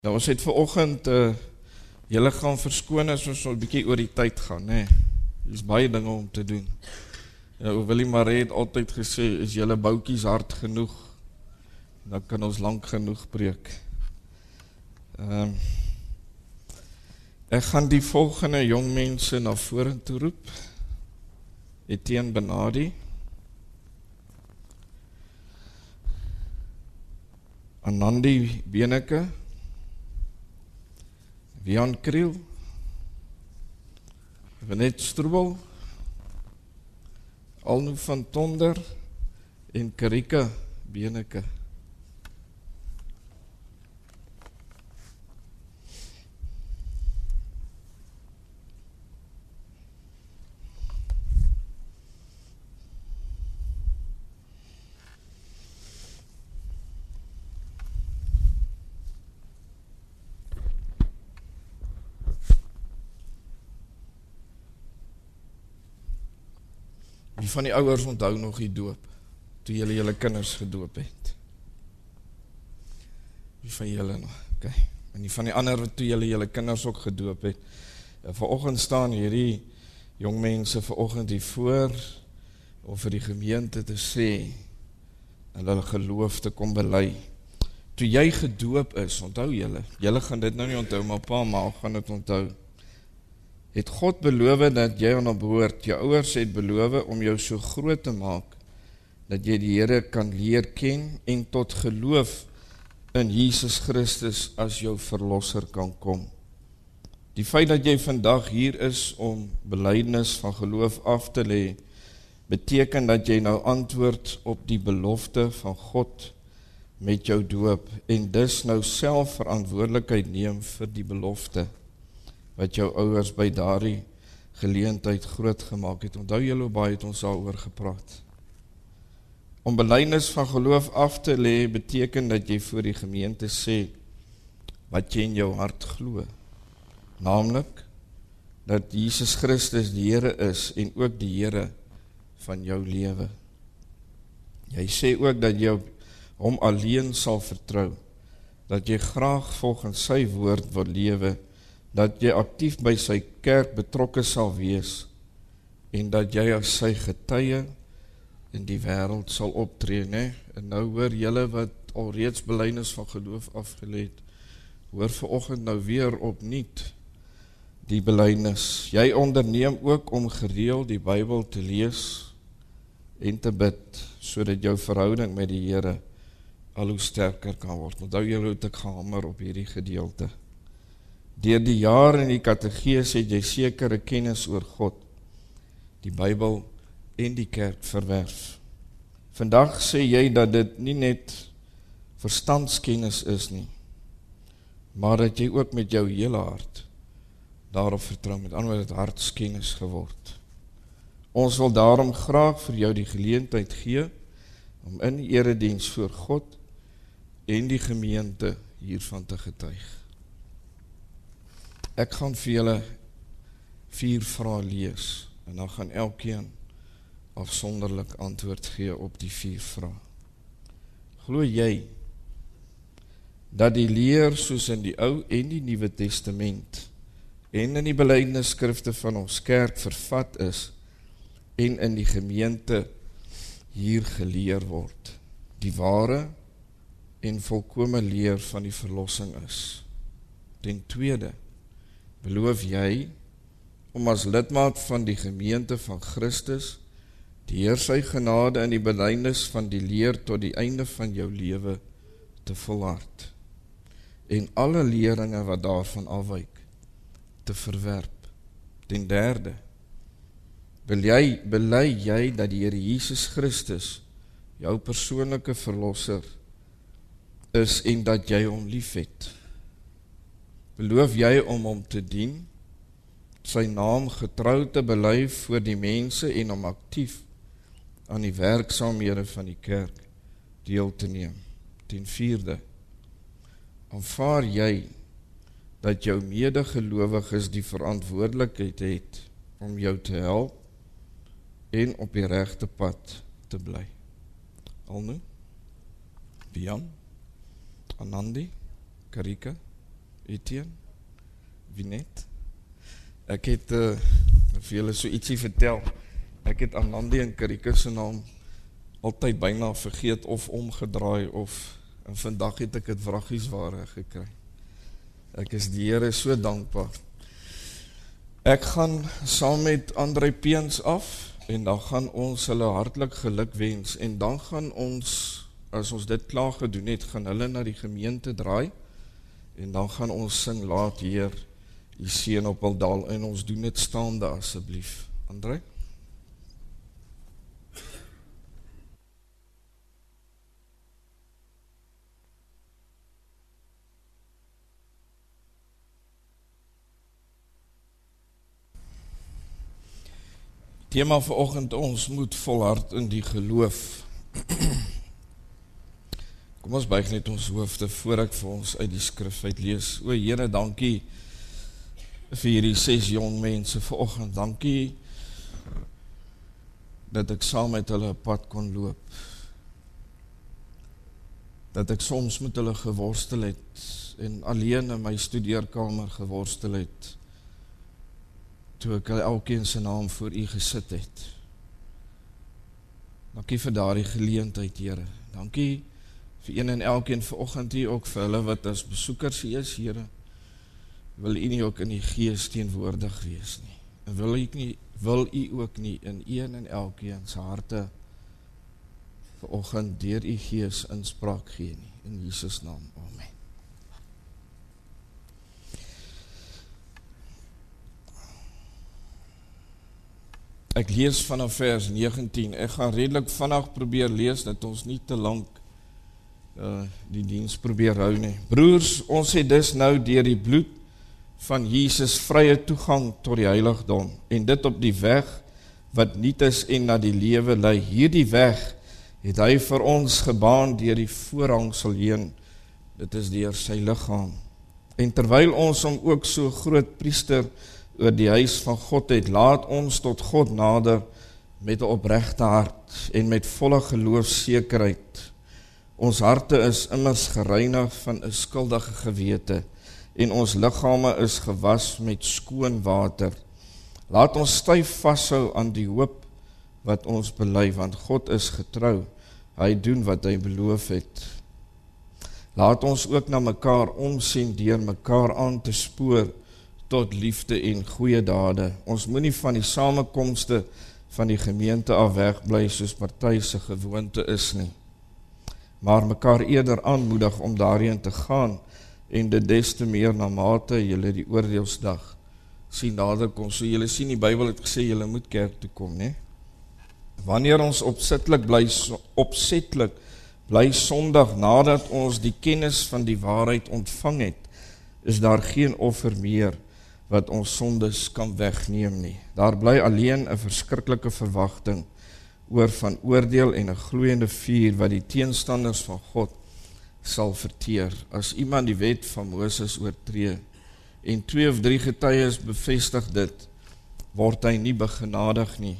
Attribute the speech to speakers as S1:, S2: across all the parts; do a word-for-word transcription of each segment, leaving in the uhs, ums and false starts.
S1: Nou, ons het vanoggend uh, julle gaan verskoon as ons 'n bietjie oor die tyd gaan, né? Nee, is baie dinge om te doen. Ja, Willie Marie het altyd gesê, is julle boutjies hard genoeg, dan kan ons lank genoeg preek. Um, ek gaan die volgende jong mense na vorentoe roep. Etienne Benadi, Anandi Beneke, Wian Kriel, Renet Stroebel, Alno van Tonder en Karika Beneke. Wie van die ouers onthou nog die doop, toe julle julle kinders gedoop het? Wie van julle nog? Ok, en die van die ander toe julle julle kinders ook gedoop het. Vanoggend staan hierdie jong mense vanoggend hier voor, om vir die gemeente te sê, en hulle geloof te kom bely. Toe jy gedoop is, onthou julle, julle gaan dit nou nie onthou, maar pa, maar gaan dit onthou, het God beloof dat jy aan hom behoort, jou ouers het beloof om jou so groot te maak, dat jy die Here kan leer ken en tot geloof in Jesus Christus as jou verlosser kan kom. Die feit dat jy vandag hier is om belydenis van geloof af te lê, beteken dat jy nou antwoord op die belofte van God met jou doop, en dus nou self verantwoordelikheid neem vir die belofte, wat jou ouers by daardie geleentheid groot gemaak het. Onthou julle hoe baie het ons daaroor gepraat. Om belydenis van geloof af te lê, beteken dat jy voor die gemeente sê, wat jy in jou hart glo. Naamlik, dat Jesus Christus die Here is, en ook die Here van jou lewe. Jy sê ook dat jy op hom alleen sal vertrou, dat jy graag volgens sy woord wil lewe, dat jy actief by sy kerk betrokke sal wees, en dat jy as sy getuie in die wêreld sal optree, né? En nou hoor julle wat alreeds belydenis van geloof afgeleed, hoor vanoggend nou weer opnuut die belydenis. Jy onderneem ook om gereeld die Bybel te lees en te bid, sodat jou verhouding met die Here al hoe sterker kan word. Onthou julle hoe ek gehamer op hierdie gedeelte. Deur die jaar in die kategees het jy sekere kennis oor God, die Bybel en die kerk verwerf. Vandag sê jy dat dit nie net verstandskennis is nie, maar dat jy ook met jou hele hart daarop vertrou, met ander woorde het hartskennis geword. Ons wil daarom graag vir jou die geleentheid gee, om in die erediens voor God en die gemeente hiervan te getuig. Ek gaan vir julle vier vrae lees, en dan gaan elkeen afsonderlik antwoord gee op die vier vrae. Glo jy dat die leer soos in die Ou en die Nuwe Testament en in die belydenisskrifte van ons kerk vervat is en in die gemeente hier geleer word, die ware en volkome leer van die verlossing is? Ten tweede, beloof jy om as lidmaat van die gemeente van Christus die Heer sy genade in die belydenis van die leer tot die einde van jou lewe te volhard en alle leringe wat daarvan afwyk te verwerp? Ten derde, bely, bely jy dat die Here Jesus Christus jou persoonlike verlosser is en dat jy hom liefhet? Beloof jy om hom te dien, sy naam getrou te bely voor die mense en om actief aan die werksaamhede van die kerk deel te neem? Ten vierde, aanvaar jy dat jou medegelowiges die verantwoordelikheid het om jou te help en op die regte pad te bly? Alno, Bian, Anandi, Karika, Etienne? Wie net? Ek het uh, vir julle so ietsie vertel. Ek het Anandi en Karika se naam altyd byna vergeet of omgedraai of en vandag het ek het vraggiesware gekry. Ek is die Here so dankbaar. Ek gaan saam met André Peens af en dan gaan ons hulle hartlik geluk wens en dan gaan ons, as ons dit klaar gedoen het, gaan hulle na die gemeente draai en dan gaan ons sing Laat Heer die seën op hul dal en ons doen dit staande asseblief. André? Thema vanoggend, ons moet volhard in die geloof. Kom ons buig net ons hoofde voor ek vir ons uit die skrif uit lees. O Here, dankie vir hierdie ses jong mense vanoggend. Dankie dat ek saam met hulle 'n pad kon loop. Dat ek soms met hulle geworstel het en alleen in my studeerkamer geworstel het. Toe ek elkeen sy naam voor U gesit het. Dankie vir daardie geleentheid, Here. Dankie vir een en elkeen vanoggend hier, ook vir hulle wat as besoekers hier is, Here. Wil U nie ook in die gees teenwoordig wees nie. En wil U nie, wil U ook nie in een en elkeen se harte vanoggend deur U gees inspraak gee nie. In Jesus naam. Amen. Ek lees vanaf vers negentien, ek gaan redelik vinnig probeer lees, dat ons nie te lang uh, die diens probeer hou nie. Broers, ons het dus nou deur die bloed van Jesus vrye toegang tot die heiligdom, en dit op die weg wat niet is en na die lewe lei. Hierdie weg het hy vir ons gebaan deur die voorhangsel heen, dit is deur sy liggaam. En terwyl ons hom ook so groot priester oor die huis van God het, laat ons tot God nader met 'n opregte hart en met volle geloofsekerheid. Ons harte is immers gereinig van 'n skuldige gewete en ons liggame is gewas met skoon water. Laat ons styf vashou aan die hoop wat ons bely, want God is getrou. Hy doen wat hy beloof het. Laat ons ook na mekaar omsien deur mekaar aan te spoor tot liefde en goeie dade. Ons moenie van die samekomste van die gemeente af wegbly soos party se gewoonte is nie, maar mekaar eerder aanmoedig om daarheen te gaan en dit des te meer na mate julle die oordeelsdag sien nader kom. So julle sien die Bybel het gesê julle moet kerk toe kom, né? Wanneer ons opsetlik bly opsetlik bly sondig nadat ons die kennis van die waarheid ontvang het, is daar geen offer meer wat ons sondes kan wegneem nie. Daar bly alleen 'n verskriklike verwagting oor van oordeel en 'n gloeiende vuur wat die teenstanders van God sal verteer. As iemand die wet van Moses oortree en twee of drie getuies bevestig dit, word hy nie begenadig nie.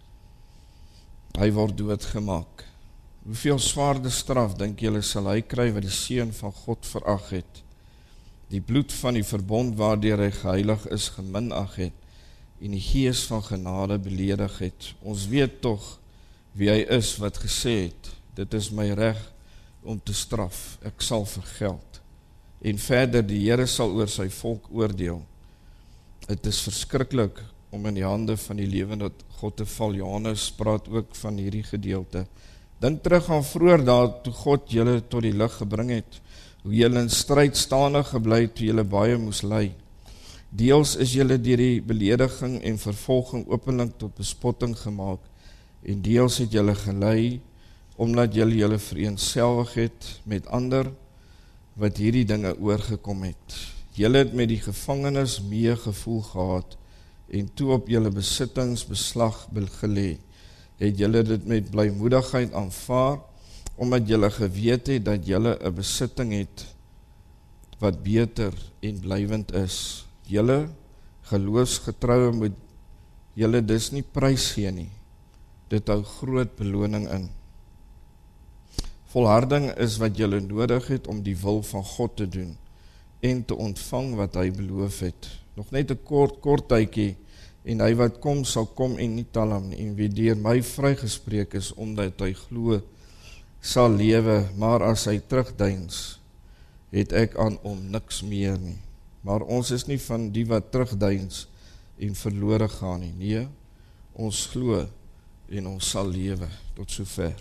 S1: Hy word doodgemaak. Hoeveel swaarder straf dink julle sal hy kry wat die seun van God verag het? Die bloed van die verbond waardeur hy geheilig is geminag het en die gees van genade beledig het. Ons weet tog wie hy is wat gesê het, dit is my reg om te straf, ek sal vergeld. En verder, die Here sal oor sy volk oordeel. Het is verskriklik om in die hande van die lewende God te val. Johannes praat ook van hierdie gedeelte. Dink terug aan vroeër dae toe God julle tot die lig gebring het, hoe julle in stryd staande gebly toe julle baie moes ly. Deels is julle deur die belediging en vervolging openlik tot bespotting gemaak, en deels het julle gelei omdat julle julle vereenselwig het met ander wat hierdie dinge oorgekom het. Julle het met die gevangenes mee gevoel gehad en toe op julle besittings beslag gelê. Het julle dit met blymoedigheid aanvaar, omdat julle geweet het dat julle 'n besitting het wat beter en blywend is. Julle geloofsgetroue moet julle dus nie prys gee nie. Dit hou groot beloning in. Volharding is wat julle nodig het om die wil van God te doen. en te ontvang wat hy beloof het. Nog net 'n kort, kort tydjie, en hy wat kom, sal kom en nie talam nie, en wie deur my vrygespreek is, omdat hy glo, sal lewe, maar as hy terugdeins, het ek aan hom niks meer nie. Maar ons is nie van die wat terugdeins en verlore gaan nie. Nee, ons glo en ons sal lewe. Tot sover.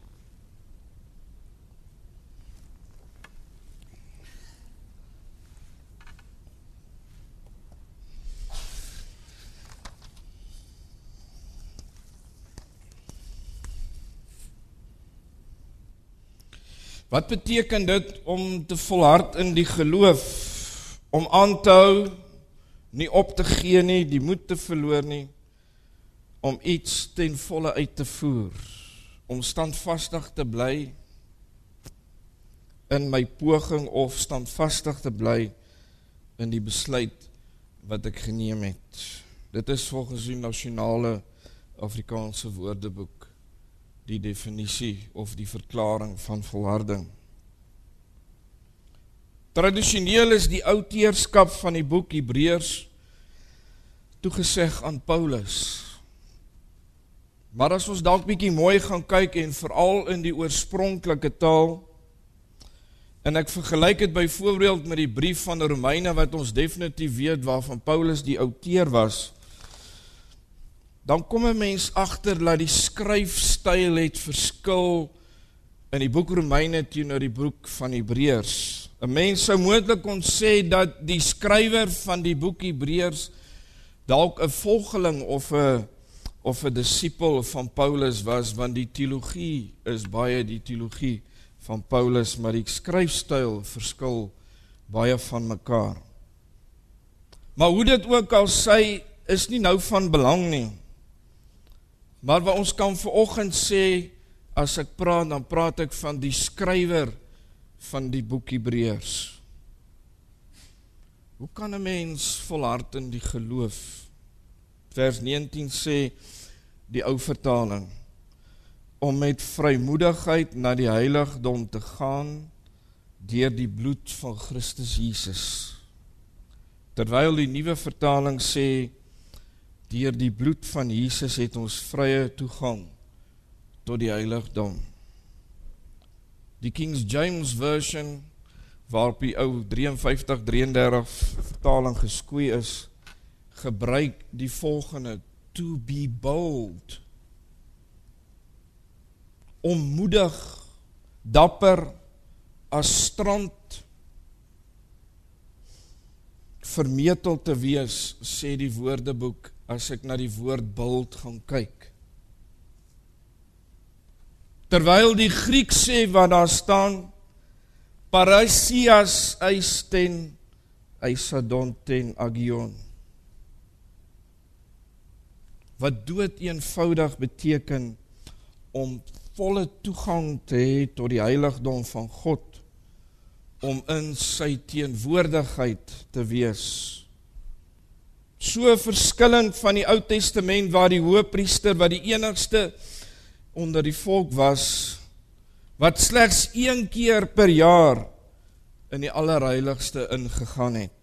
S1: Wat beteken dit om te volhard in die geloof? Om aan te hou, nie op te gee nie, die moed te verloor nie, om iets ten volle uit te voer, om standvastig te bly in my poging of standvastig te bly in die besluit wat ek geneem het. Dit is volgens die nasionale Afrikaanse woordeboek die definisie of die verklaring van volharding. Tradisioneel is die outeerskap van die boek Hebreërs toegeseg aan Paulus. Maar as ons dalk bietjie mooi gaan kyk en veral in die oorspronklike taal, en ek vergelyk dit byvoorbeeld met die brief van die Romeine wat ons definitief weet waarvan Paulus die outeur was, dan kom 'n mens agter dat die skryfstyl het verskil in die boek Romeine teenoor die boek van Hebreërs. 'n Mens sou moontlik kon sê dat die skrywer van die boek Hebreërs dalk 'n volgeling of 'n of 'n disipel van Paulus was, want die teologie is baie die teologie van Paulus, maar die skryfstyl verskil baie van mekaar. Maar hoe dit ook al sy, is nie nou van belang nie. Maar wat ons kan vanoggend sê, as ek praat, dan praat ek van die skrywer van die boek Hebreërs. Hoe kan 'n mens volhard in die geloof? Vers negentien sê die ou vertaling, om met vrymoedigheid na die heiligdom te gaan deur die bloed van Christus Jesus. Terwyl die nuwe vertaling sê, deur die bloed van Jesus het ons vrye toegang tot die heiligdom. Die King James Version, waarop die ou vyf drie drie vertaling geskoei is, gebruik die volgende, to be bold, om moedig, dapper, as strand, vermetel te wees, sê die woordeboek, as ek na die woord bold gaan kyk. Terwyl die Griek sê wat daar staan, parasias eisten, eisadonten agion, wat dood eenvoudig beteken om volle toegang te hê tot die heiligdom van God, om in sy teenwoordigheid te wees. So verskillend van die Ou Testament waar die hoëpriester, wat die enigste onder die volk was, wat slegs een keer per jaar in die allerheiligste ingegaan het.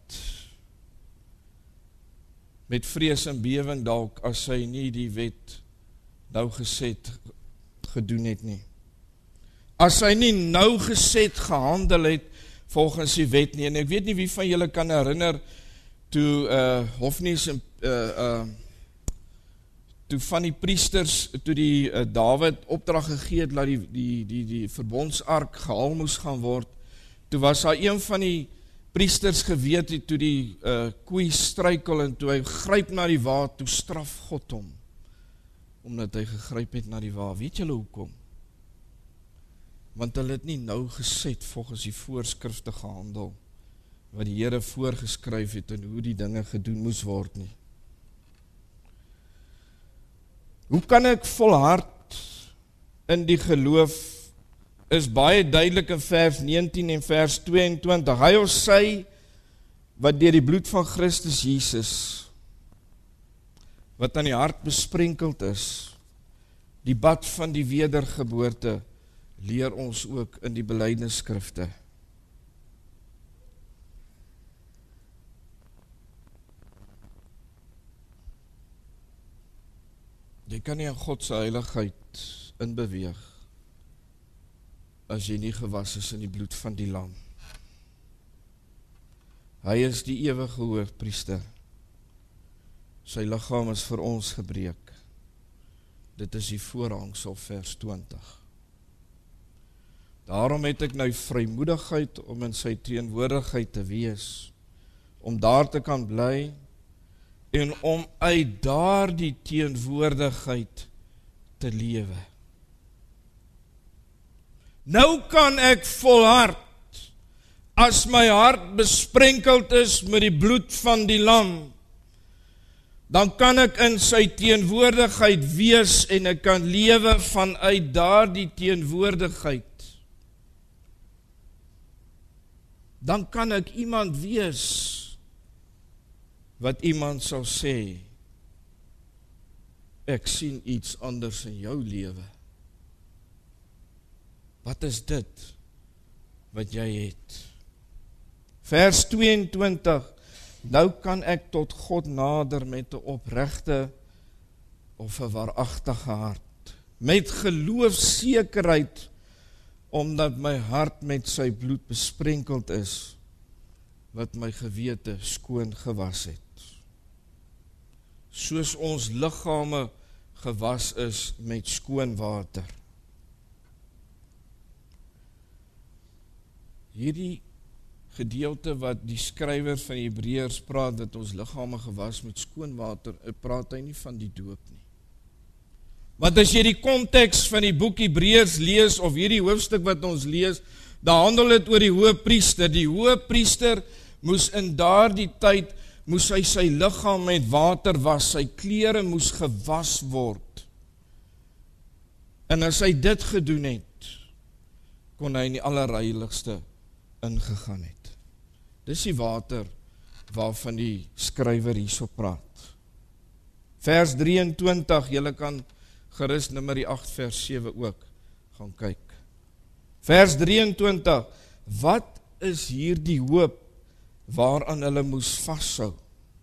S1: Met vrees en bewering dalk, as hy nie die wet nougeset gedoen het nie. As hy nie nougeset gehandel het volgens die wet nie, en ek weet nie wie van julle kan herinner, toe uh, Hofnies en uh, uh, toe van die priesters, toe die uh, Dawid opdrag gegee het, dat die, die, die, die verbondsark gehaal moes gaan word, toe was daar een van die priesters geweet het, toe die uh, koei struikel, en toe hy gryp na die wa, toe straf God hom, omdat hy gegryp het na die wa. Weet julle hoekom? Want hulle het nie nou geset volgens die voorskrifte gehandel, wat die Here voorgeskryf het, en hoe die dinge gedoen moes word nie. Hoe kan ek volhard in die geloof, is baie duidelik in vers negentien en vers tweeëntwintig. Hy of sy, wat deur die bloed van Christus Jesus, wat aan die hart besprenkeld is, die bad van die wedergeboorte, leer ons ook in die belydenisskrifte. Jy kan nie in God se heiligheid inbeweeg as jy nie gewas is in die bloed van die lam. Hy is die ewige hoëpriester. Sy liggaam is vir ons gebreek. Dit is die voorhangsel vers twintig. Daarom het ek nou vrymoedigheid om in sy teenwoordigheid te wees, om daar te kan bly, en om uit daardie teenwoordigheid te lewe. Nou kan ek volhard, as my hart besprenkeld is met die bloed van die lam, dan kan ek in sy teenwoordigheid wees en ek kan lewe vanuit daardie teenwoordigheid. Dan kan ek iemand wees wat iemand sal sê, ek sien iets anders in jou lewe. Wat is dit wat jy het? Vers tweeëntwintig, nou kan ek tot God nader met 'n opregte of 'n waaragtige hart, met geloofsekerheid, omdat my hart met sy bloed besprenkeld is, wat my gewete skoon gewas het. Soos ons liggame gewas is met skoon water. Hierdie gedeelte wat die skrywer van Hebreërs praat, dat ons liggame gewas met skoon water, praat hy nie van die doop nie. Want as jy die konteks van die boek Hebreërs lees, of hierdie hoofstuk wat ons lees, dan handel dit oor die hoëpriester. Die hoëpriester moes in daardie tyd, moes hy sy liggaam met water was, sy klere moes gewas word. En as hy dit gedoen het, kon hy in die allerheiligste ingegaan het. Dis die water waarvan die skrywer hierso praat. Vers drieëntwintig, julle kan gerus nummer agt vers sewe ook gaan kyk. Vers drieëntwintig, wat is hier die hoop waaraan hulle moes vashou?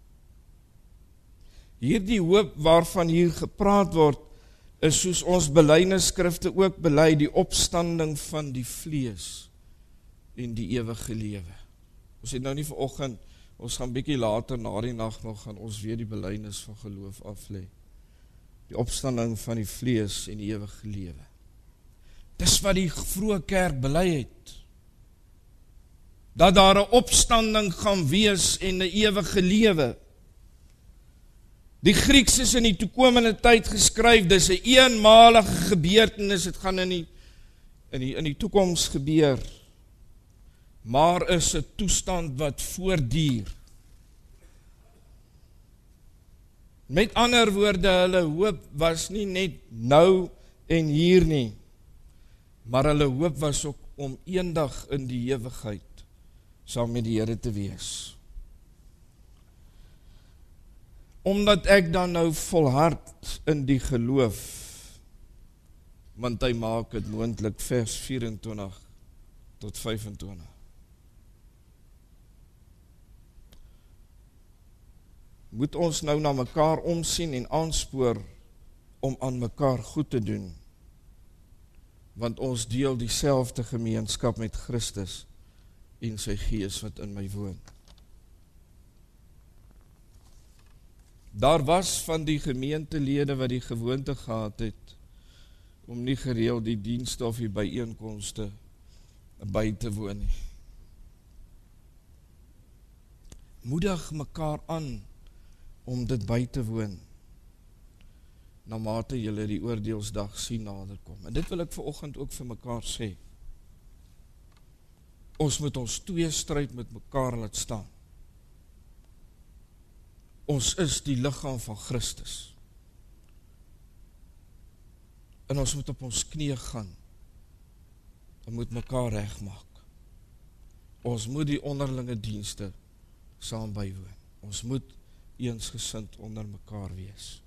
S1: Hierdie hoop waarvan hier gepraat word, is soos ons belydenisskrifte ook bely, die opstanding van die vlees en die ewige lewe. Ons het nou nie vanoggend, ons gaan bietjie later na die nag nog gaan ons weer die belydenis van geloof aflê. Die opstanding van die vlees en die ewige lewe. Dis wat die vroeë kerk bely het. Dat daar 'n opstanding gaan wees en 'n ewige lewe. Die Grieks is in die toekomende tyd geskryf, dis 'n eenmalige gebeurtenis, dit gaan in die, in die, in die toekoms gebeur. Maar is 'n toestand wat voortduur. Met ander woorde, hulle hoop was nie net nou en hier nie, maar hulle hoop was ook om eendag in die ewigheid saam met die Here te wees. Omdat ek dan nou volhard in die geloof, want hy maak het moontlik, vers vyf-en-twintig tot vyf-en-twintig. Moet ons nou na mekaar omsien en aanspoor om aan mekaar goed te doen, want ons deel dieselfde gemeenskap met Christus en sy Gees wat in my woon. Daar was van die gemeentelede wat die gewoonte gehad het om nie gereeld die dienste of die byeenkomste by te woon nie. Moedig mekaar aan om dit by te woon, na mate julle die oordeelsdag sien naderkom. En dit wil ek vanoggend ook vir mekaar sê. Ons moet ons tweestryd met mekaar laat staan. Ons is die liggaam van Christus. En ons moet op ons knieë gaan, en moet mekaar regmaak. Ons moet die onderlinge dienste saam bywoon. Ons moet eensgesind onder mekaar wees.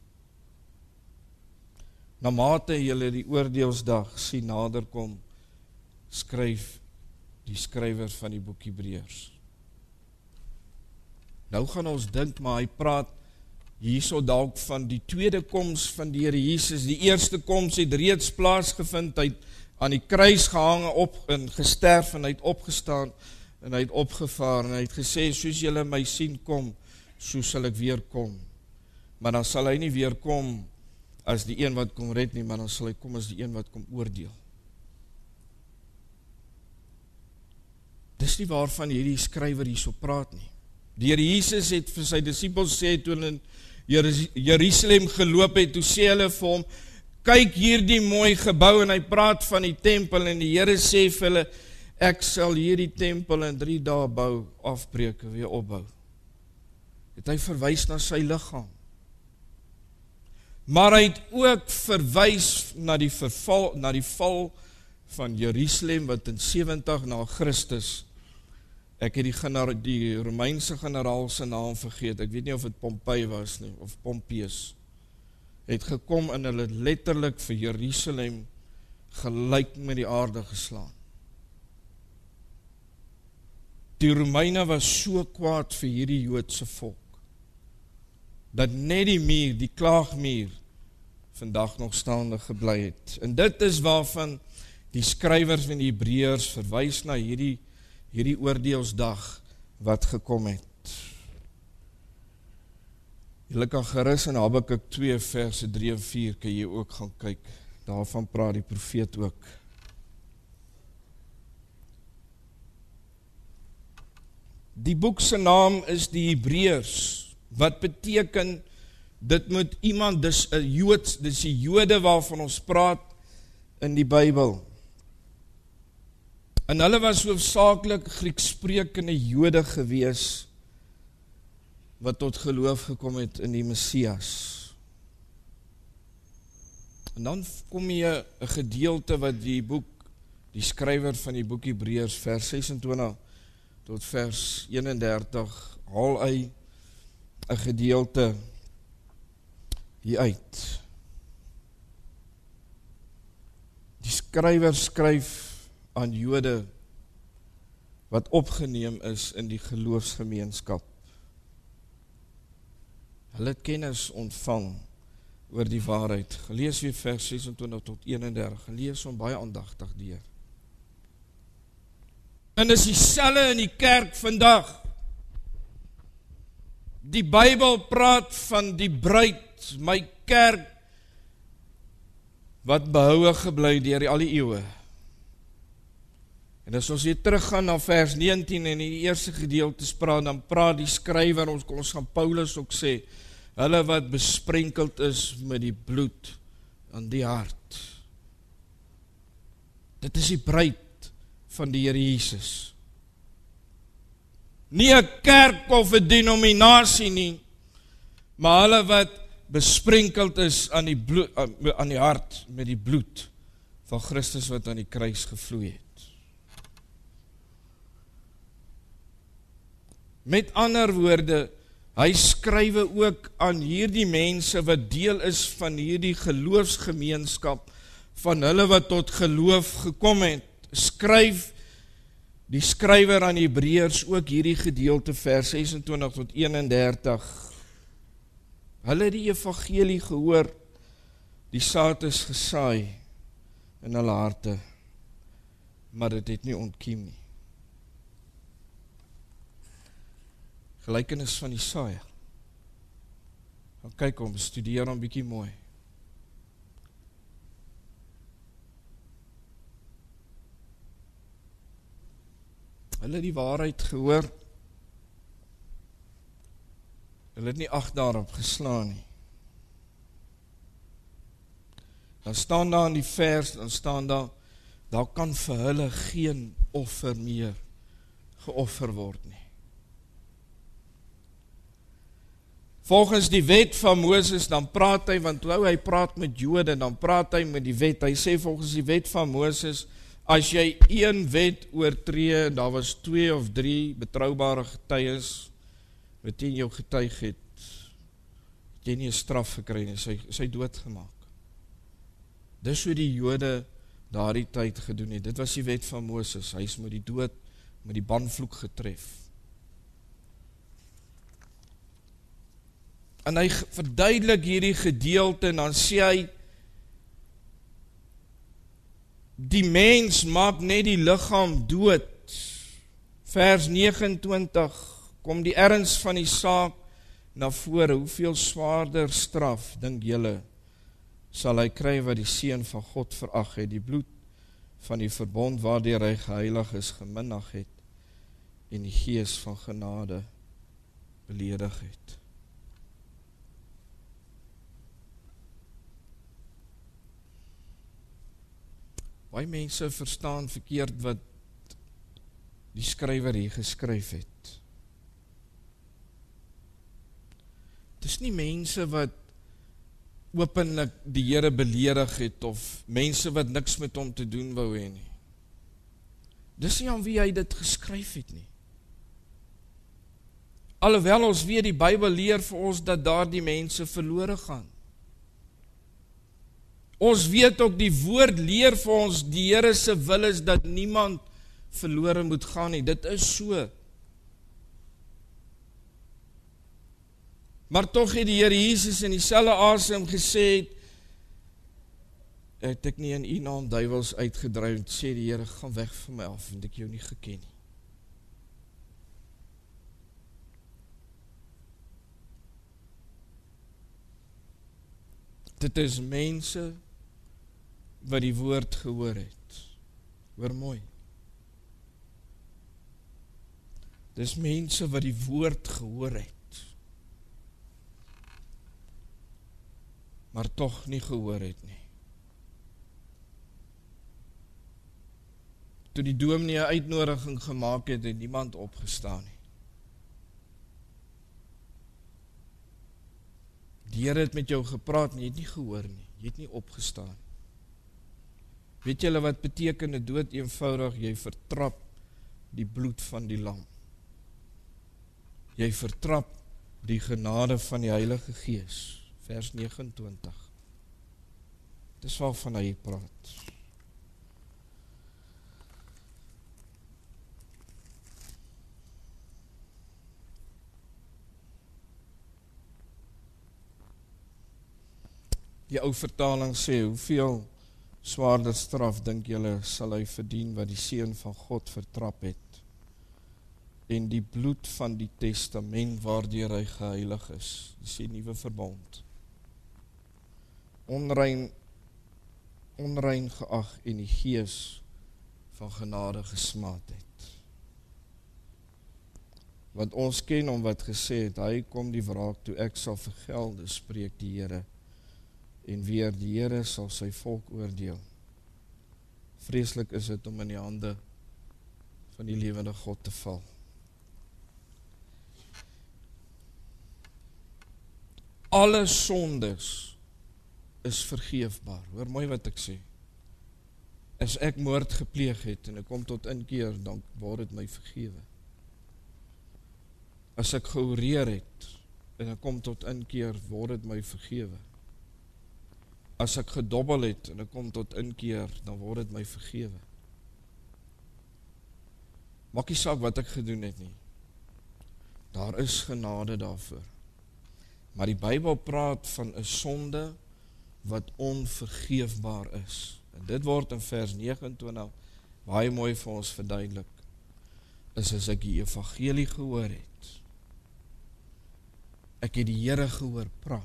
S1: Na mate julle die oordeelsdag sien naderkom, skryf die skrywer van die boek Hebreërs. Nou gaan ons dink, maar hy praat hierso dalk van die tweede koms van die Here Jesus. Die eerste koms het reeds plaasgevind, hy het aan die kruis gehange op en gesterf en hy het opgestaan en hy het opgevaar en hy het gesê, soos julle my sien kom, so sal ek weer kom. Maar dan sal hy nie weer kom as die een wat kom red nie, maar dan sal hy kom as die een wat kom oordeel. Dis nie waarvan hierdie skrywer hierso praat nie. Die Here Jesus het vir sy disippels sê, toe in Jerusalem geloop het, toe sê hulle vir hom, kyk hierdie mooi gebou, en hy praat van die tempel, en die Here sê vir hulle, ek sal hierdie tempel in drie dae bou, afbreek en weer opbou. Het hy verwys na sy liggaam. Maar hy het ook verwys na die verval, na die val van Jerusalem, wat in sewentig na Christus, ek het die, genera, die Romeinse generaal se naam vergeet, ek weet nie of het Pompei was nie, of Pompeius, het gekom en hulle letterlik vir Jerusalem gelyk met die aarde geslaan. Die Romeine was so kwaad vir hierdie Joodse volk, dat net die muur, die klaagmuur, vandag nog staande gebly het. En dit is waarvan die skrywers van die Hebreërs verwys na hierdie, hierdie oordeelsdag wat gekom het. Julle kan gerus in Habakuk twee verse drie en vier kan jy ook gaan kyk. Daarvan praat die profeet ook. Die boek se naam is die Hebreërs, wat beteken, dit moet iemand, dis 'n Joods, dis die Jode waarvan ons praat in die Bybel. En hulle was hoofsaaklik Grieksprekende Jode gewees, wat tot geloof gekom het in die Messias. En dan kom jy 'n gedeelte wat die boek, die skrywer van die boek Hebreërs, vers ses en twintig tot vers een en dertig, haal hy 'n gedeelte hier uit. Die skrywer skryf aan Jode wat opgeneem is in die geloofsgemeenskap. Hulle het kennis ontvang oor die waarheid. Gelees weer vers ses en twintig tot een en dertig, gelees hom baie aandagtig deur. En is dieselfde in die kerk vandag. Die Bybel praat van die bruid, my kerk, wat behoue gebly deur al die eeue. En as ons weer teruggaan na vers negentien en die eerste gedeelte praat, dan praat die skrywer, ons, ons gaan Paulus ook sê, hulle wat besprenkeld is met die bloed aan die hart. Dit is die bruid van die Here Jesus. Nie 'n kerk of 'n denominasie nie, maar hulle wat besprenkeld is aan die, bloed, aan die hart met die bloed van Christus wat aan die kruis gevloei het. Met ander woorde, hy skrywe ook aan hierdie mense wat deel is van hierdie geloofsgemeenskap, van hulle wat tot geloof gekom het, skryf die skrywer aan die Hebreërs ook hierdie gedeelte vers ses en twintig tot een en dertig. Hulle het die evangelie gehoor, die saad is gesaai in hulle harte, maar dit het nie ontkiem nie. Gelykenis van die saaier. Dan kyk hom, studeer hom bietjie mooi. Hulle het die waarheid gehoor, hulle het nie ag daarop geslaan nie. Dan staan daar in die vers, dan staan daar, daar kan vir hulle geen offer meer geoffer word nie. Volgens die wet van Moses, dan praat hy, want nou hy praat met Jode, dan praat hy met die wet, hy sê volgens die wet van Moses, as jy een wet oortree, en daar was twee of drie betroubare getuies, wat teen jou getuig het, het jy nie 'n straf gekry nie, sy, sy doodgemaak. Dis hoe die Jode daardie tyd gedoen het, dit was die wet van Moses, hy is met die dood, met die banvloek getref. En hy verduidelik hierdie gedeelte en dan sê hy, die mens maak net die liggaam dood. Vers nege en twintig, kom die erns van die saak na vore, hoeveel swaarder straf, dink julle, sal hy kry wat die seun van God verag het, die bloed van die verbond waardeur hy geheilig is, geminnig het, en die gees van genade beledig het. Baie mense verstaan verkeerd wat die skrywer hier geskryf het. Het is nie mense wat openlik die Here beledig het, of mense wat niks met hom te doen wou hê nie. Dis nie aan wie hy dit geskryf het nie. Alhoewel ons weet die Bybel leer vir ons dat daardie mense verlore gaan. Ons weet ook die woord leer vir ons, die Here se wil is dat niemand verlore moet gaan nie. Dit is so. Maar tog het die Here Jesus in dieselfde asem gesê, het ek nie in u naam duiwels uitgedryf, en sê die Here, gaan weg van my af, want ek jou nie geken nie. Dit is mense wat die woord gehoor het. Hoor mooi. Dis mense wat die woord gehoor het, maar tog nie gehoor het nie. Toe die dominee 'n uitnodiging gemaak het, het niemand opgestaan nie. Die Here het met jou gepraat, en jy het nie gehoor nie, jy het nie opgestaan. Weet julle wat beteken dit dood eenvoudig? Jy vertrap die bloed van die lam. Jy vertrap die genade van die Heilige Gees. Vers nege en twintig. Dis waarvan hy praat. Die ou vertaling sê, hoeveel swaarder straf dink julle sal hy verdien wat die seun van God vertrap het, en die bloed van die testament waardeur hy geheilig is, dis die nuwe verbond, onrein, onrein geag en die gees van genade gesmaad het. Want ons ken hom wat gesê het, hy kom die wraak toe, ek sal vergelde, spreek die Here, en weer die Here sal sy volk oordeel. Vreeslik is dit om in die hande van die lewende God te val. Alle sondes is vergeefbaar. Hoor mooi wat ek sê. As ek moord gepleeg het en ek kom tot inkeer, dan word dit my vergewe. As ek georeer het en ek kom tot inkeer, word dit my vergewe. As ek gedobbel het en ek kom tot inkeer, dan word dit my vergewe. Maak nie saak wat ek gedoen het nie. Daar is genade daarvoor. Maar die Bybel praat van 'n sonde wat onvergeefbaar is. En dit word in vers nege en twintig baie mooi vir ons verduidelik. Is as ek die evangelie gehoor het. Ek het die Here gehoor praat.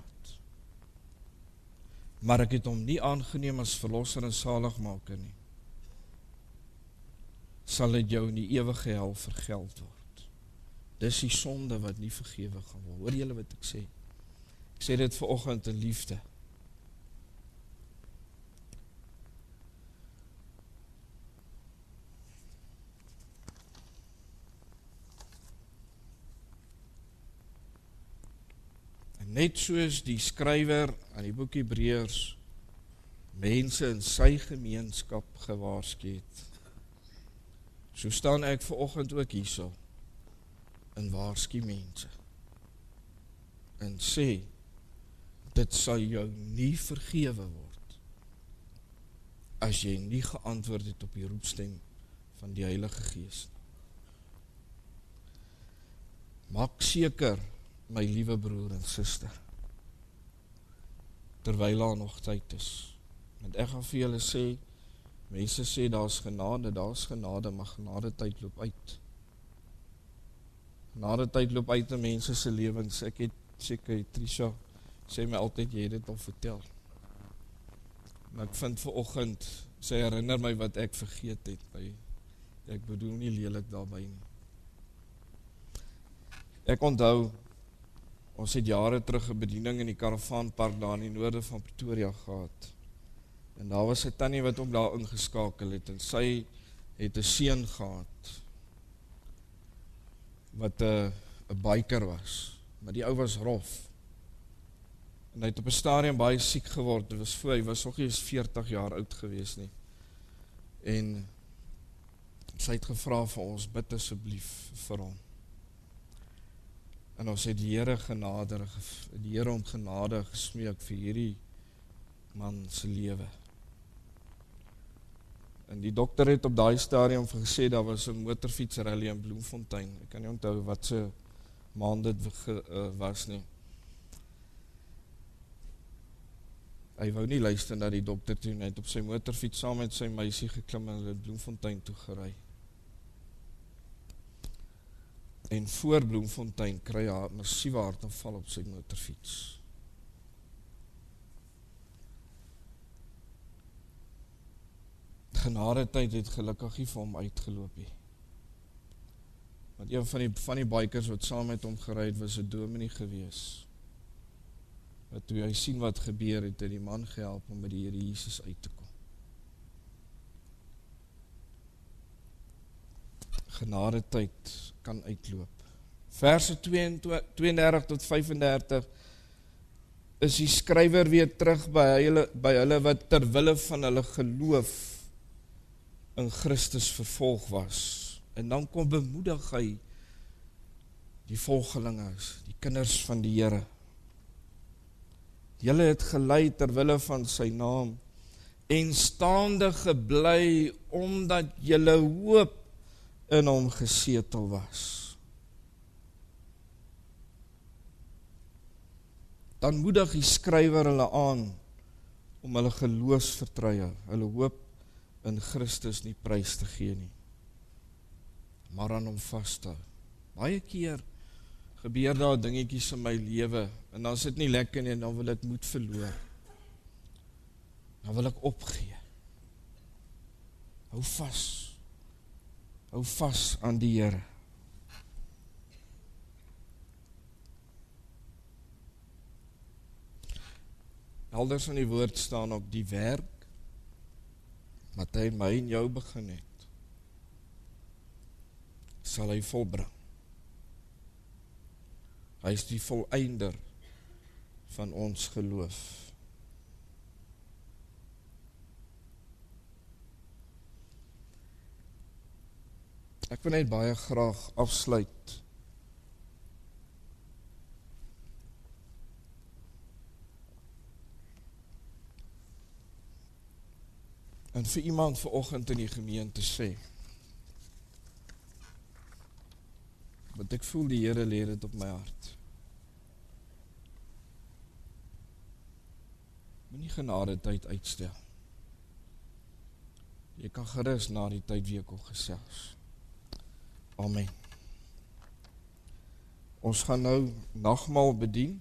S1: Maar ek het hom nie aangeneem as verlosser en saligmaker nie. Sal dit jou in die ewige hel vergeld word. Dis die sonde wat nie vergewe gaan word. Hoor julle wat ek sê? Ek sê dit vanoggend in liefde. En net soos die skrywer aan die boek Hebreërs mense in sy gemeenskap gewaarsku het, so staan ek vanoggend ook hierso en waarsku mense en sê, dit sal jou nie vergewe word as jy nie geantwoord het op die roepstem van die Heilige Gees. Maak seker, my liewe broer en suster, terwyl daar nog tyd is. Want ek gaan vir julle sê, mense sê daar's genade, daar's genade, maar genade tyd loop uit. Genade tyd loop uit in mense se lewens. Ek het seker, Trisha sê my altyd, jy het dit al vertel. En ek vind vanoggend, sy herinner my wat ek vergeet het, by, ek bedoel nie lelik daarby nie. Ek onthou, ons het jare terug 'n bediening in die Karavaanpark daar in die noorde van Pretoria gehad. En daar was 'n tannie wat ook daar ingeskakel het, en sy het 'n seun gehad, wat 'n 'n biker was, maar die ou was rof. En hy het op 'n stadium baie siek geword, dit was voor, hy was nog nie eens veertig jaar oud gewees nie. En sy het gevra vir ons, bid asseblief vir hom. En ons het die Here genade, die Here om genade gesmeek vir hierdie man se lewe. En die dokter het op daai stadium gesê, daar was 'n motorfietsrally in Bloemfontein. Ek kan nie onthou wat se maand dit uh, was nie. Hy wou nie luister na die dokter toe, hy het op sy motorfiets saam met sy meisie geklim en hulle het Bloemfontein toe gery. En voor Bloemfontein kry hy 'n massiewe hartaanval op sy motorfiets. Genade tyd het gelukkig nie vir hom uitgeloop nie. Want een van die, van die bikers wat saam met hom gery het, was 'n dominee gewees. Wat toe hy sien wat gebeur het, het die man gehelp om by die Here Jesus uit te kom. Genade tyd kan uitloop. Verse tweeëndertig tot vyfendertig is die skrywer weer terug by hulle, by hulle wat terwille van hulle geloof in Christus vervolg was. En dan kom bemoedig hy die volgelinge, die kinders van die Here. Julle het gelei terwille van sy naam en staande gebly omdat julle hoop in hom gesetel was. Dan moedig die skrywer hulle aan om hulle geloofsvertroue, hulle hoop in Christus nie prys te gee nie, maar aan hom vas te hou. Baie keer gebeur daar dingetjies in my lewe, en dan is dit nie lekker nie, en dan wil ek moed verloor. Dan wil ek opgee. Hou vas. Hou vas aan die Here. Elders in die woord staan ook die werk, wat hy my en jou begin het, sal hy volbring. Hy is die voleinder van ons geloof. Ek wil net baie graag afsluit en vir iemand vanoggend in die gemeente sê, want ek voel die Here lê dit op my hart. Moenie genade tyd uitstel. Jy kan gerus na die tyd weer kom gesels. Amen. Ons gaan nou nagmaal bedien.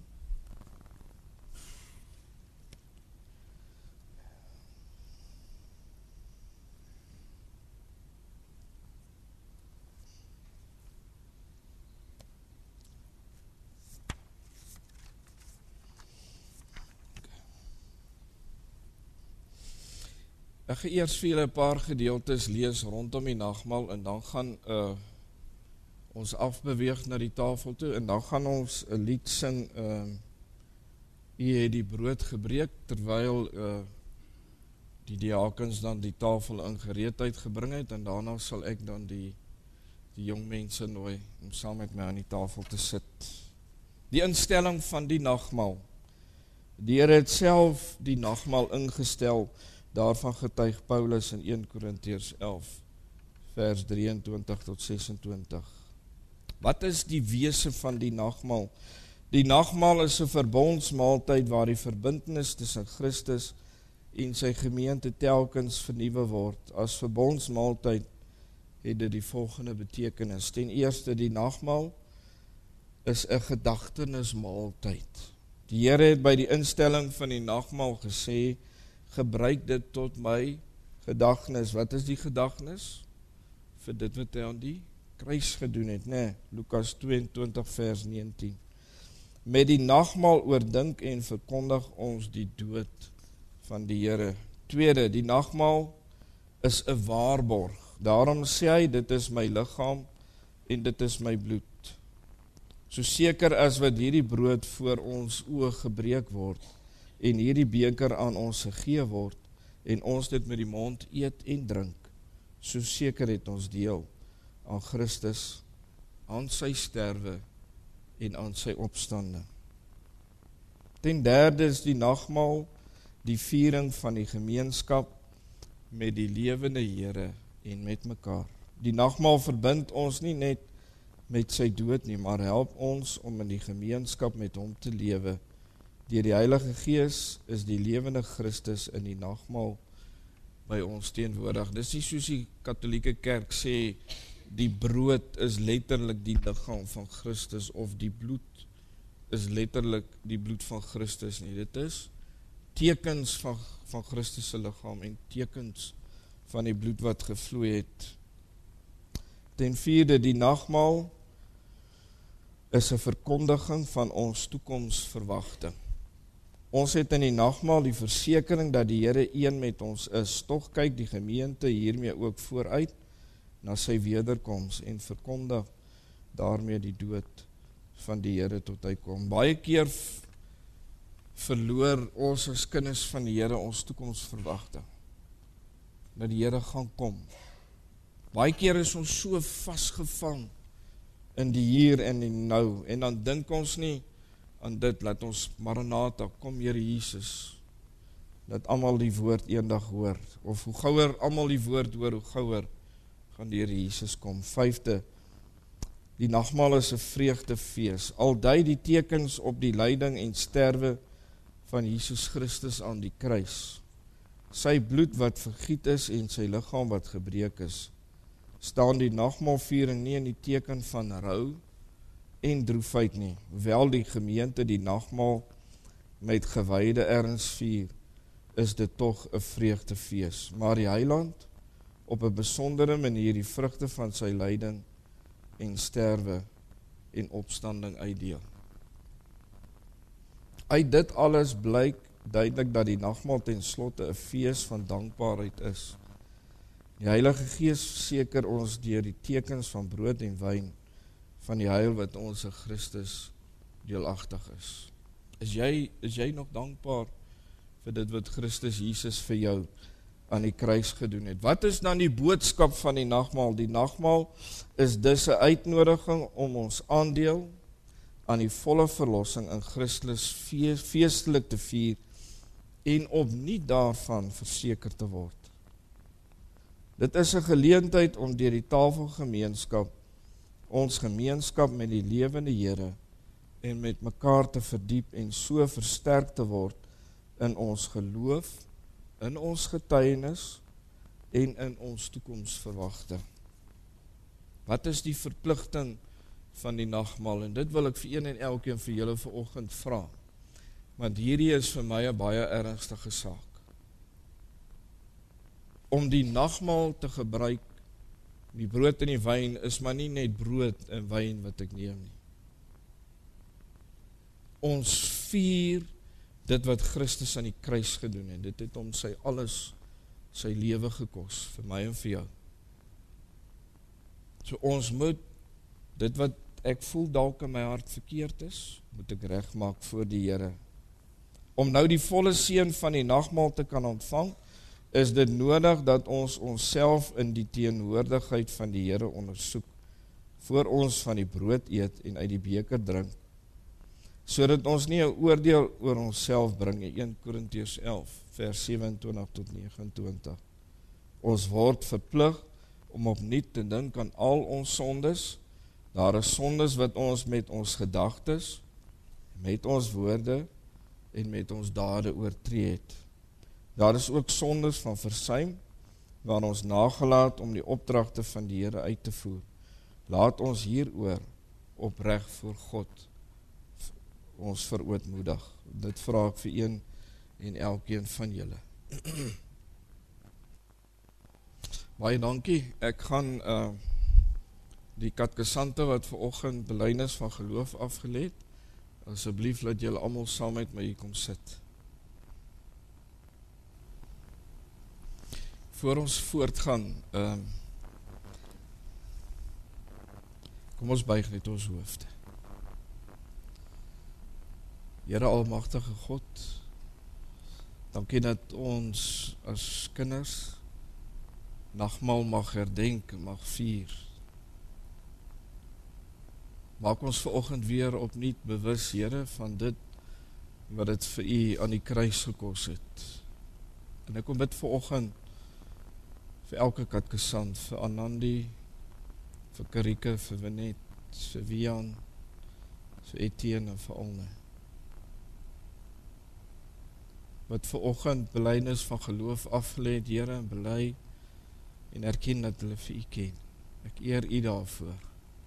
S1: Ek gaan eers vir julle 'n paar gedeeltes lees rondom die nagmaal en dan gaan uh, ons afbeweeg na die tafel toe en dan gaan ons 'n lied sing, uh, U het die brood gebreek, terwyl uh, die diakens dan die tafel in gereedheid gebring het en daarna sal ek dan die, die jong mense nooi om saam met my aan die tafel te sit. Die instelling van die nagmaal. Die Here het self die nagmaal ingestel. Daarvan getuig Paulus in eerste Korintiërs elf, vers drieëntwintig tot sesentwintig. Wat is die wese van die nagmaal? Die nagmaal is 'n verbondsmaaltyd waar die verbintenis tussen Christus en sy gemeente telkens vernuwe word. As verbondsmaaltyd het dit die volgende betekenis. Ten eerste, die nagmaal is 'n gedagtenismaaltyd. Die Here het by die instelling van die nagmaal gesê, gebruik dit tot my gedagtenis. Wat is die gedagtenis? Vir dit wat hy aan die kruis gedoen het, nee, Lukas tweeëntwintig vers negentien. Met die nagmaal oordink en verkondig ons die dood van die Here. Tweede, die nagmaal is 'n waarborg. Daarom sê hy, dit is my liggaam en dit is my bloed. So seker as wat hierdie brood voor ons oë gebreek word en hierdie beker aan ons gegee word en ons dit met die mond eet en drink, so seker het ons deel aan Christus, aan sy sterwe en aan sy opstanding. Ten derde is die nagmaal die viering van die gemeenskap met die lewende Here en met mekaar. Die nagmaal verbind ons nie net met sy dood nie, maar help ons om in die gemeenskap met hom te lewe. Deur die Heilige Gees is die lewende Christus in die nagmaal by ons teenwoordig. Dis nie soos die Katolieke Kerk sê, die brood is letterlik die liggaam van Christus, of die bloed is letterlik die bloed van Christus nie. Dit is tekens van, van Christus se liggaam en tekens van die bloed wat gevloei het. Ten vierde, die nagmaal is 'n verkondiging van ons toekomsverwagting. Ons het in die nagmaal die versekering dat die Here een met ons is. Tog kyk die gemeente hiermee ook vooruit na sy wederkoms en verkondig daarmee die dood van die Here tot hy kom. Baie keer verloor ons as kinders van die Here ons toekomsverwagting, dat die Here gaan kom. Baie keer is ons so vasgevang in die hier en die nou, en dan dink ons nie aan dit, laat ons Maranatha, kom Here Jesus, dat almal die woord eendag hoor, of hoe gouer almal die woord hoor, hoe gouer gaan die Here Jesus kom. Vyfde, die nagmaal is 'n vreugdefees, al dui die tekens op die lyding en sterwe van Jesus Christus aan die kruis, sy bloed wat vergiet is en sy liggaam wat gebreek is, staan die nagmaalviering nie in die teken van rou en droefheid nie, wel die gemeente die nagmaal met gewyde erns vier, is dit tog 'n vreugdefees, maar die Heiland op 'n besondere manier die vrugte van sy lyding en sterwe en opstanding uitdeel. Uit dit alles blyk duidelik dat die nagmaal ten slotte 'n fees van dankbaarheid is. Die Heilige Gees verseker ons deur die tekens van brood en wyn van die heil wat ons in Christus deelagtig is. Is jy, is jy nog dankbaar vir dit wat Christus Jesus vir jou aan die kruis gedoen het? Wat is dan die boodskap van die nagmaal? Die nagmaal is dus 'n uitnodiging om ons aandeel aan die volle verlossing in Christus feestelik te vier en opnuut daarvan verseker te word. Dit is 'n geleentheid om deur die tafelgemeenskap ons gemeenskap met die lewende Here en met mekaar te verdiep en so versterk te word in ons geloof, in ons getuienis en in ons toekomsverwagting. Wat is die verpligting van die nagmaal? En dit wil ek vir een en elkeen vir julle vanoggend vra, want hierdie is vir my 'n baie ernstige saak. Om die nagmaal te gebruik, die brood en die wyn, is maar nie net brood en wyn wat ek neem nie. Ons vier dit wat Christus aan die kruis gedoen het. Dit het hom sy alles, sy lewe gekos, vir my en vir jou. So ons moet, dit wat ek voel dalk in my hart verkeerd is, moet ek regmaak voor die Here. Om nou die volle seën van die nagmaal te kan ontvang, is dit nodig dat ons onsself in die teenwoordigheid van die Here ondersoek, voor ons van die brood eet en uit die beker drink, sodat ons nie 'n oordeel oor onsself bring nie. Eerste Korintiërs elf vers sewe en twintig tot nege en twintig. Ons word verplig om opnuut te dink aan al ons sondes. Daar is sondes wat ons met ons gedagtes, met ons woorde en met ons dade oortree het. Daar is ook sondes van versuim, waar ons nagelaat om die opdragte van die Here uit te voer. Laat ons hieroor opreg voor God ons verootmoedig. Dit vra ek vir een en elkeen van julle. Baie dankie. Ek gaan uh, die katkesante wat vanoggend belydenis van geloof afgelê het, asseblief laat julle almal saam met my hier kom sit. Voor ons voortgaan, uh, kom ons buig net ons hoofde. Here almagtige God, dankie dat ons as kinders nagmaal mag herdenk, mag vier. Maak ons vanoggend weer opnuut bewus, Here, van dit wat dit vir U aan die kruis gekos het. En ek kom bid vanoggend vir elke katkesant, vir Anandi, vir Karike, vir Winet, vir Wian, vir Etienne en vir Alne. Wat vanoggend belydenis van geloof afgelê het, Here, en bely en erken dat hulle vir U ken. Ek eer U daarvoor.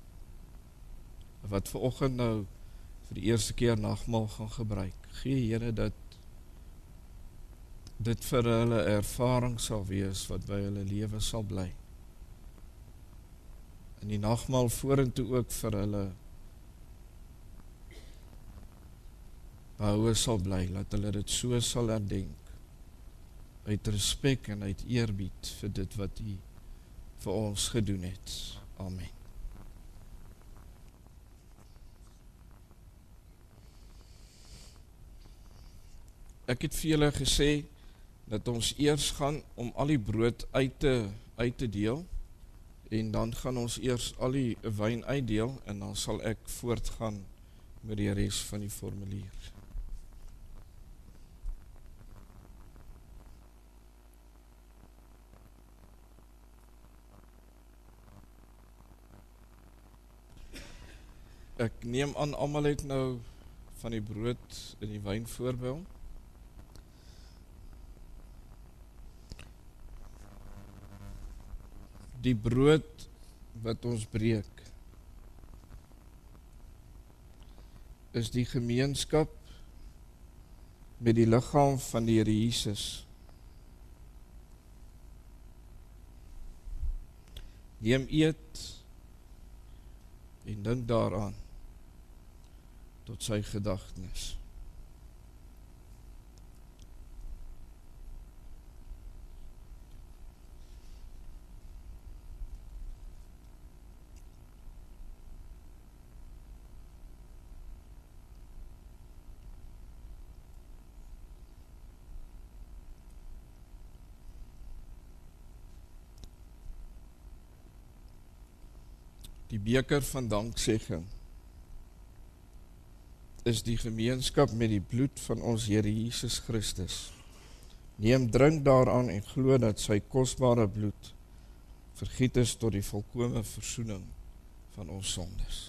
S1: Wat vanoggend nou vir die eerste keer nagmaal gaan gebruik. Gee, Here, dat dit vir hulle ervaring sal wees wat by hulle lewe sal bly. En die nagmaal vorentoe ook vir hulle behoue sal bly, laat hulle dit so sal herdenk, uit respek en uit eerbied vir dit wat U vir ons gedoen het. Amen. Ek het vir julle gesê dat ons eers gaan om al die brood uit te, uit te deel, en dan gaan ons eers al die wyn uitdeel, en dan sal ek voortgaan met die res van die formulier. Ek neem aan, almal het nou van die brood en die wyn voorby hom. Die brood wat ons breek, is die gemeenskap met die liggaam van die Here Jesus. Neem eet en dink daaraan tot sy gedagtenis. Die beker van danksegging is die gemeenskap met die bloed van ons Here Jesus Christus. Neem, drink daaraan en glo dat sy kosbare bloed vergiet is tot die volkome versoening van ons sondes.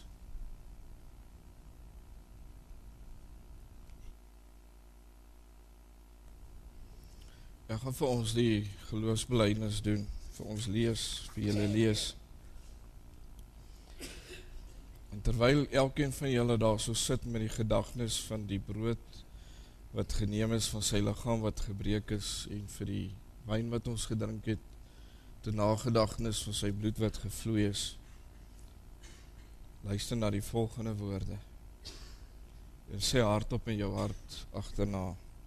S1: Ek gaan vir ons die geloofsbelijdenis doen, vir ons lees, vir julle lees. En terwyl elkeen van julle daar so sit met die gedagtenis van die brood wat geneem is van sy liggaam wat gebreek is en vir die wyn wat ons gedrink het, te nagedagtenis van sy bloed wat gevloei is, luister na die volgende woorde en sê hardop in jou hart agterna.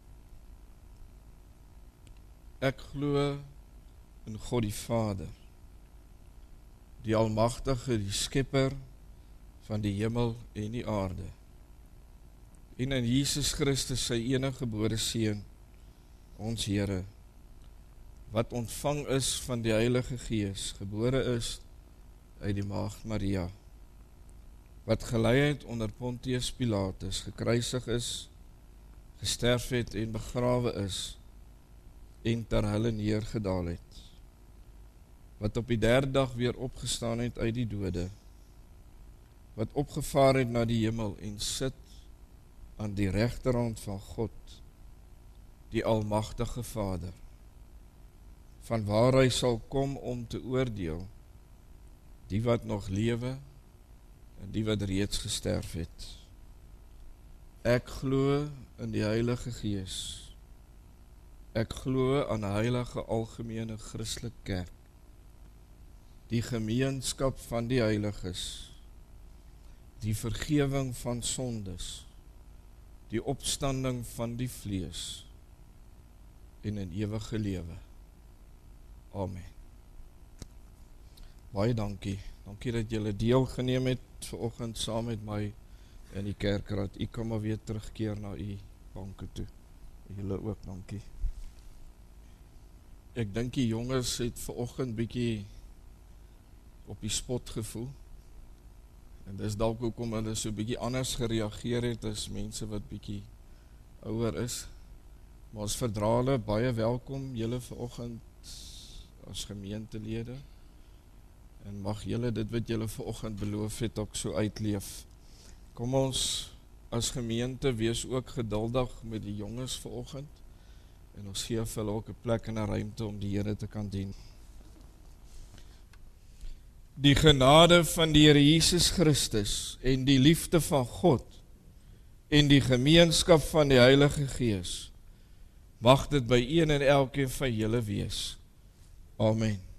S1: Ek glo in God die Vader, die Almagtige, die Skepper van die hemel en die aarde, en in Jesus Christus sy enige gebore Seun, ons Here, wat ontvang is van die Heilige Gees, gebore is uit die Maagd Maria, wat gelei het onder Pontius Pilatus, gekruisig is, gesterf het en begrawe is, en ter helle neergedaal het, wat op die derde dag weer opgestaan het uit die dode, wat opgevaar het na die hemel en sit aan die regterhand van God, die almagtige Vader, van waar hy sal kom om te oordeel, die wat nog lewe en die wat reeds gesterf het. Ek glo in die Heilige Gees. Ek glo aan 'n heilige algemene Christelike kerk, die gemeenskap van die heiliges, die vergewing van sondes, die opstanding van die vlees en 'n ewige lewe. Amen. Baie dankie. Dankie dat julle deelgeneem het vanoggend saam met my in die kerkraad. U kan maar weer terugkeer na u banke toe. Julle ook, dankie. Ek dink die jonges het vanoggend bietjie op die spot gevoel. En dis dalk hoekom hulle so bietjie anders gereageer het as mense wat bietjie ouer is. Maar ons verdra hulle baie welkom julle vanoggend as gemeentelede. En mag julle dit wat julle vanoggend beloof het ook so uitleef. Kom ons as gemeente wees ook geduldig met die jonges vanoggend. En ons gee vir hulle ook 'n plek en 'n ruimte om die Here te kan dien. Die genade van die Here Jesus Christus en die liefde van God en die gemeenskap van die Heilige Gees mag dit by een en elkeen van julle wees. Amen.